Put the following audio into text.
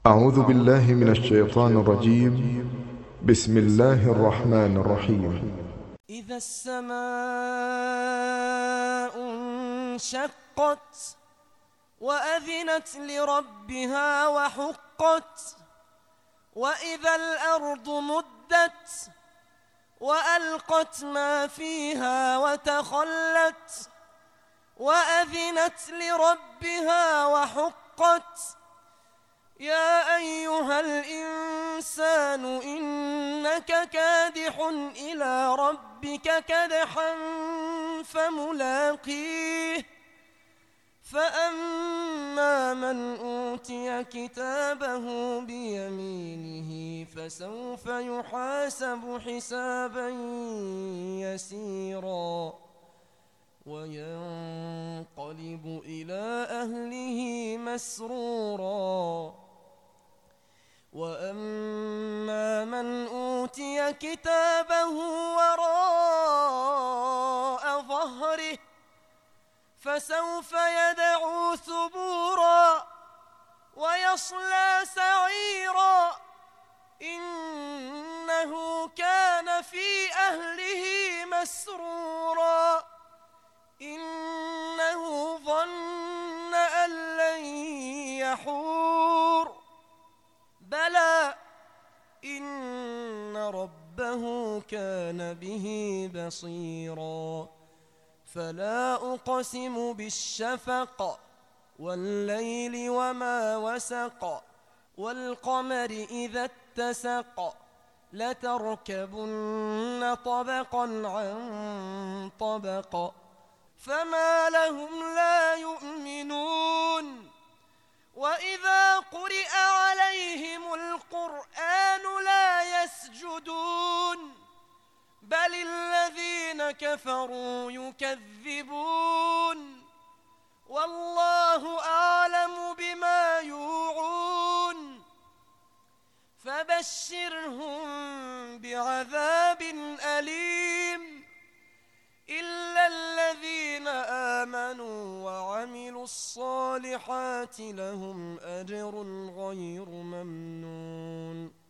أعوذ بالله من الشيطان الرجيم. بسم الله الرحمن الرحيم. إذا السماء انشقت وأذنت لربها وحقت وإذا الأرض مدت وألقت ما فيها وتخلت وأذنت لربها وحقت يا أيها الإنسان إنك كادح إلى ربك كدحا فملاقيه فأما من أوتي كتابه بيمينه فسوف يحاسب حسابا يسيرا وينقلب إلى أهله مسرورا وأما من أوتي كتابه وراء ظهره فسوف يدعو ثبورا ويصلى سعيرا إنه كان في أهله مسرورا إنه ظن أن لن يحور بلى إن ربه كان به بصيرا فلا أقسم بالشفق والليل وما وسق والقمر إذا اتسق لتركبن طبقا عن طبق فما لهم لا يؤمنون وإذا قرئ عليهم القرآن لا يسجدون بل الذين كفروا يكذبون والله أعلم بما يوعون فبشرهم بعذاب أليم إلا الذين آمنوا وعملوا الصالحات لهم أجر غير ممنون